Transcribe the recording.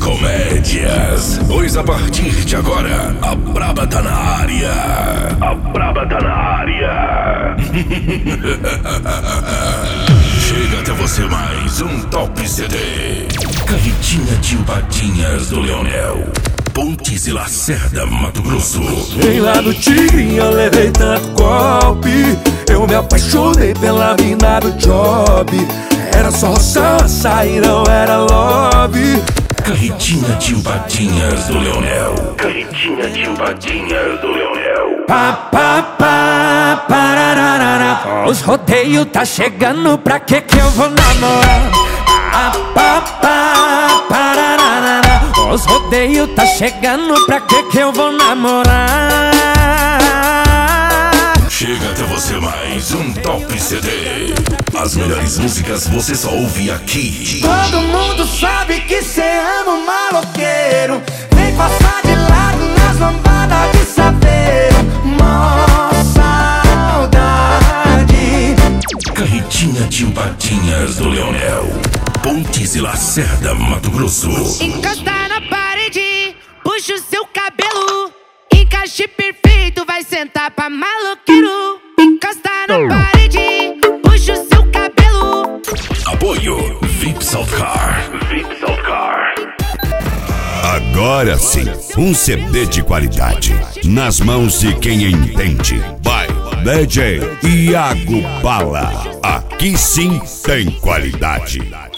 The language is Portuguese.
comédias. Pois a partir de agora, a Braba tá na área. A Braba tá na área. Chega até você mais um Top CD. Carretinha de empadinhas do Leonel. Pontes e Lacerda, Mato Grosso. Vem lá do Tigre, eu levei tanto golpe. Eu me apaixonei pela mina do job. Era só roçança e não era love. Carretinha de empadinhas do Leonel. Carretinha de empadinhas do Leonel. Pá, pá, pá, parararara. Os rodeios tá chegando, pra que eu vou namorar? Pá, pá, pá, parararara. Os rodeios tá chegando, pra que eu vou namorar? Chega até você mais um Top CD. As melhores músicas você só ouve aqui. Todo mundo sabe que cê ama um maloqueiro. Vem passar de lado nas lambadas de saveiro. Mó saudade. Carretinha de empadinhas do Leonel. Pontes e Lacerda, Mato Grosso. Encosta na parede, puxa o seu cabelo. Encaixe perfeito, vai sentar pra maloqueiro. Encosta na parede, puxa o seu cabelo. Apoio VIP South Car. VIP South Car. Agora sim, um CD de qualidade nas mãos de quem entende. Vai, DJ Iago Bala. Aqui sim tem qualidade.